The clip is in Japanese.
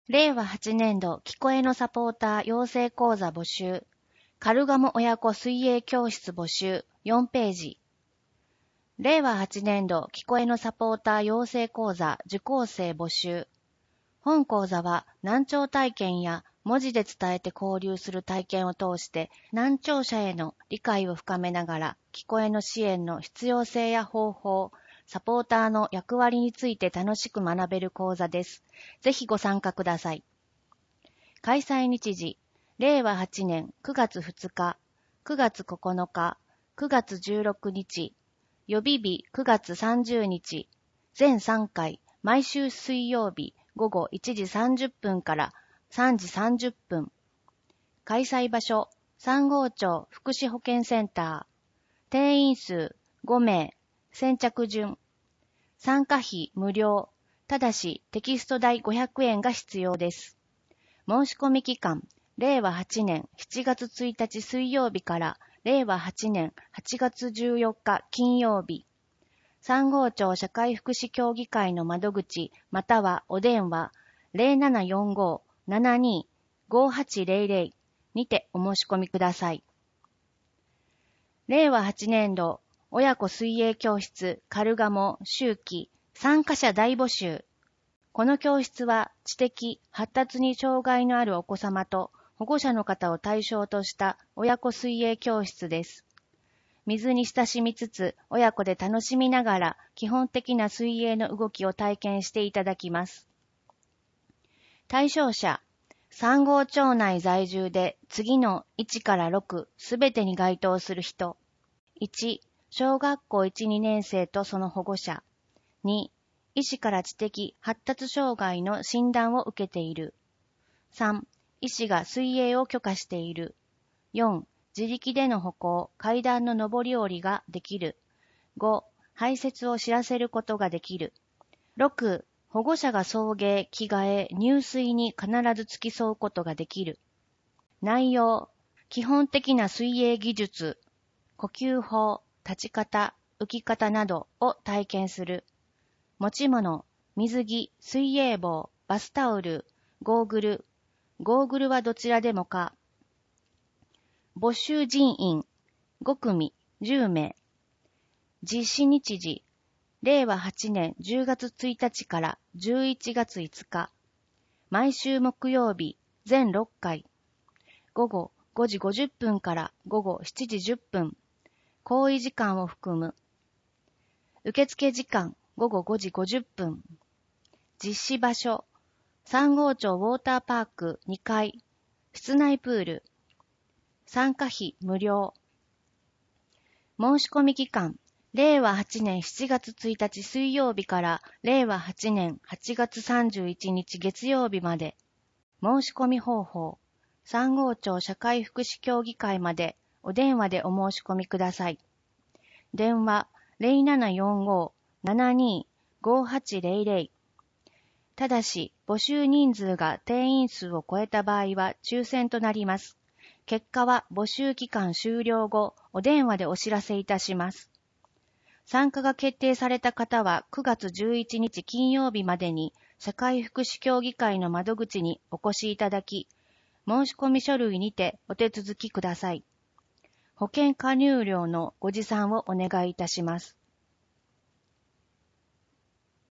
令和8年度聞こえのサポーター養成講座募集。カルガモ親子水泳教室募集4ページ。令和8年度聞こえのサポーター養成講座受講生募集。本講座は難聴体験や文字で伝えて交流する体験を通して難聴者への理解を深めながら聞こえの支援の必要性や方法、サポーターの役割について楽しく学べる講座です。ぜひご参加ください。開催日時、令和8年9月2日、9月9日、9月16日、予備日9月30日、全3回、毎週水曜日午後1時30分から3時30分。開催場所、三郷町福祉保健センター。定員数5名。先着順。参加費無料。ただしテキスト代500円が必要です。申し込み期間、令和8年7月1日水曜日から令和8年8月14日金曜日。三郷町社会福祉協議会の窓口またはお電話 0745-72-5800 にてお申し込みください。令和8年度親子水泳教室カルガモ秋季参加者大募集。この教室は知的、発達に障害のあるお子様と保護者の方を対象とした親子水泳教室です。水に親しみつつ親子で楽しみながら基本的な水泳の動きを体験していただきます。対象者、三郷町内在住で次の1から6すべてに該当する人。1、小学校1、2年生とその保護者。2、医師から知的発達障害の診断を受けている。3、医師が水泳を許可している。4、自力での歩行、階段の上り下りができる。5、排泄を知らせることができる。6、保護者が送迎、着替え、入水に必ず付き添うことができる。内容、基本的な水泳技術、呼吸法、立ち方、浮き方などを体験する。持ち物、水着、水泳帽、バスタオル、ゴーグル。ゴーグルはどちらでもか。募集人員、5組、10名。実施日時、令和8年10月1日から11月5日。毎週木曜日、全6回。午後5時50分から午後7時10分。行為時間を含む。受付時間、午後5時50分。実施場所、三郷町ウォーターパーク2階、室内プール。参加費無料。申し込み期間、令和8年7月1日水曜日から令和8年8月31日月曜日まで。申し込み方法、三郷町社会福祉協議会までお電話でお申し込みください。電話 0745-72-5800。ただし、募集人数が定員数を超えた場合は抽選となります。結果は募集期間終了後、お電話でお知らせいたします。参加が決定された方は9月11日金曜日までに社会福祉協議会の窓口にお越しいただき、申し込み書類にてお手続きください。保険加入料のご持参をお願いいたします。